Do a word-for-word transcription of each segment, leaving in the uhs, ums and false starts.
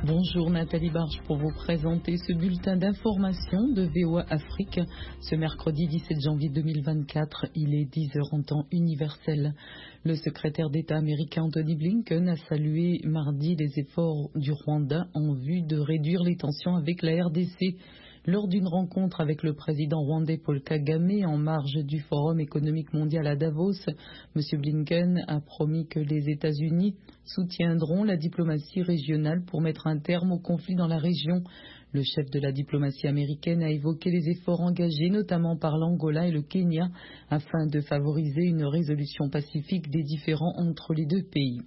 Bonjour Nathalie Barge pour vous présenter ce bulletin d'information de V O A Afrique. Ce mercredi dix-sept janvier deux mille vingt-quatre, il est dix heures en temps universel. Le secrétaire d'État américain Anthony Blinken a salué mardi les efforts du Rwanda en vue de réduire les tensions avec la R D C. Lors d'une rencontre avec le président rwandais Paul Kagame en marge du Forum économique mondial à Davos, M. Blinken a promis que les États-Unis soutiendront la diplomatie régionale pour mettre un terme au conflit dans la région. Le chef de la diplomatie américaine a évoqué les efforts engagés notamment par l'Angola et le Kenya afin de favoriser une résolution pacifique des différends entre les deux pays.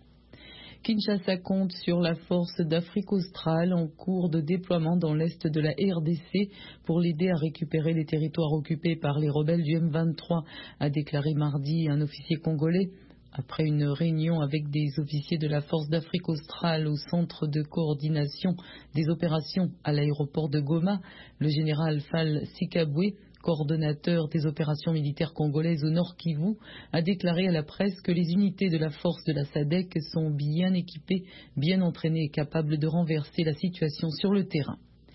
Kinshasa compte sur la force d'Afrique australe en cours de déploiement dans l'est de la R D C pour l'aider à récupérer les territoires occupés par les rebelles du M vingt-trois, a déclaré mardi un officier congolais. Après une réunion avec des officiers de la force d'Afrique australe au centre de coordination des opérations à l'aéroport de Goma, le général Fall Sikabwe, coordonnateur des opérations militaires congolaises au Nord Kivu, a déclaré à la presse que les unités de la force de la S A D C sont bien équipées, bien entraînées et capables de renverser la situation sur le terrain.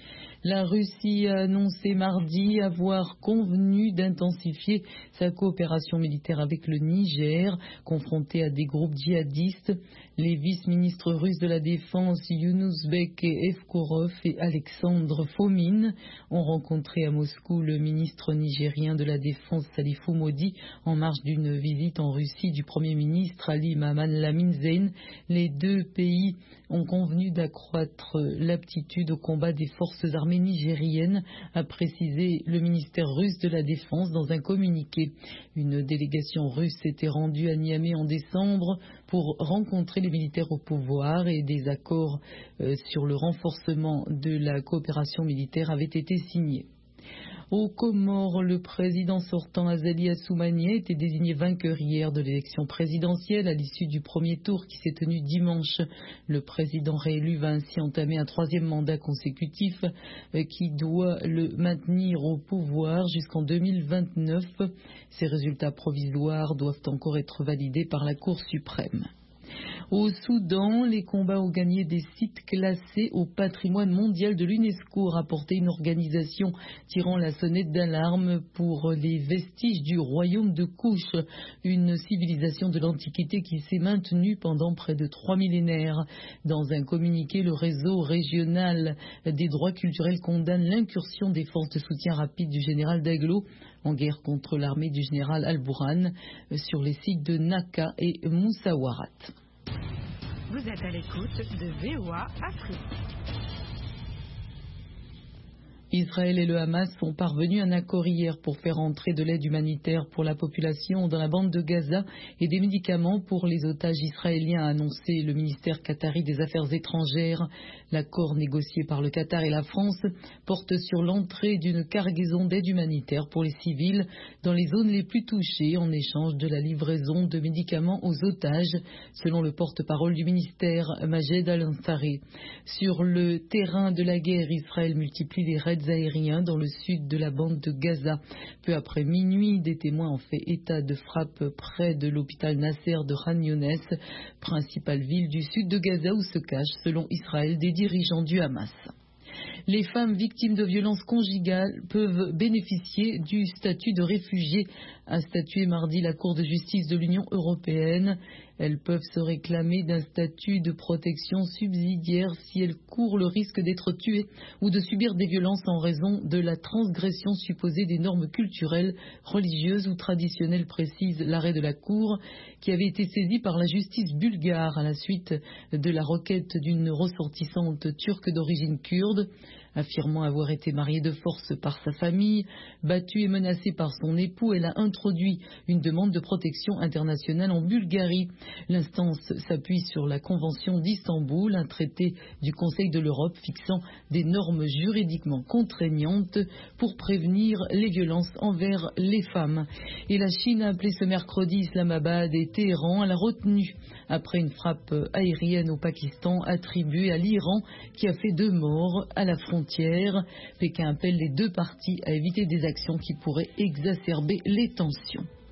La Russie a annoncé mardi avoir convenu d'intensifier sa coopération militaire avec le Niger, confronté à des groupes djihadistes. Les vice-ministres russes de la Défense Yunusbek Evkorov et Alexandre Fomin ont rencontré à Moscou le ministre nigérien de la Défense Salifou Modi en marge d'une visite en Russie du Premier ministre Ali Maman Lamine Zein. Les deux pays ont convenu d'accroître l'aptitude au combat des forces armées nigérienne, a précisé le ministère russe de la Défense dans un communiqué. Une délégation russe s'était rendue à Niamey en décembre pour rencontrer les militaires au pouvoir et des accords euh, sur le renforcement de la coopération militaire avaient été signés. Aux Comores, le président sortant Azali Assoumani a été désigné vainqueur hier de l'élection présidentielle à l'issue du premier tour qui s'est tenu dimanche. Le président réélu va ainsi entamer un troisième mandat consécutif qui doit le maintenir au pouvoir jusqu'en deux mille vingt-neuf. Ces résultats provisoires doivent encore être validés par la Cour suprême. Au Soudan, les combats ont gagné des sites classés au patrimoine mondial de l'UNESCO, rapporté une organisation tirant la sonnette d'alarme pour les vestiges du royaume de Kouch, une civilisation de l'Antiquité qui s'est maintenue pendant près de trois millénaires. Dans un communiqué, le réseau régional des droits culturels condamne l'incursion des forces de soutien rapide du général Daglo en guerre contre l'armée du général Al-Bourhan sur les sites de Naka et Moussawarat. Vous êtes à l'écoute de V O A Afrique. Israël et le Hamas sont parvenus à un accord hier pour faire entrer de l'aide humanitaire pour la population dans la bande de Gaza et des médicaments pour les otages israéliens, a annoncé le ministère qatari des Affaires étrangères. L'accord négocié par le Qatar et la France porte sur l'entrée d'une cargaison d'aide humanitaire pour les civils dans les zones les plus touchées en échange de la livraison de médicaments aux otages, selon le porte-parole du ministère Majed Al-Ansari. Sur le terrain de la guerre, Israël multiplie les raids aériens dans le sud de la bande de Gaza. Peu après minuit, des témoins ont fait état de frappes près de l'hôpital Nasser de Khan Younes, principale ville du sud de Gaza où se cachent, selon Israël, des dirigeants du Hamas. Les femmes victimes de violences conjugales peuvent bénéficier du statut de réfugié, a statué mardi la Cour de justice de l'Union européenne. Elles peuvent se réclamer d'un statut de protection subsidiaire si elles courent le risque d'être tuées ou de subir des violences en raison de la transgression supposée des normes culturelles, religieuses ou traditionnelles, précise l'arrêt de la Cour, qui avait été saisi par la justice bulgare à la suite de la requête d'une ressortissante turque d'origine kurde. Affirmant avoir été mariée de force par sa famille, battue et menacée par son époux, elle a introduit une demande de protection internationale en Bulgarie. L'instance s'appuie sur la Convention d'Istanbul, un traité du Conseil de l'Europe fixant des normes juridiquement contraignantes pour prévenir les violences envers les femmes. Et la Chine a appelé ce mercredi Islamabad et Téhéran à la retenue après une frappe aérienne au Pakistan attribuée à l'Iran qui a fait deux morts à la frontière. Pékin appelle les deux parties à éviter des actions qui pourraient exacerber les tensions.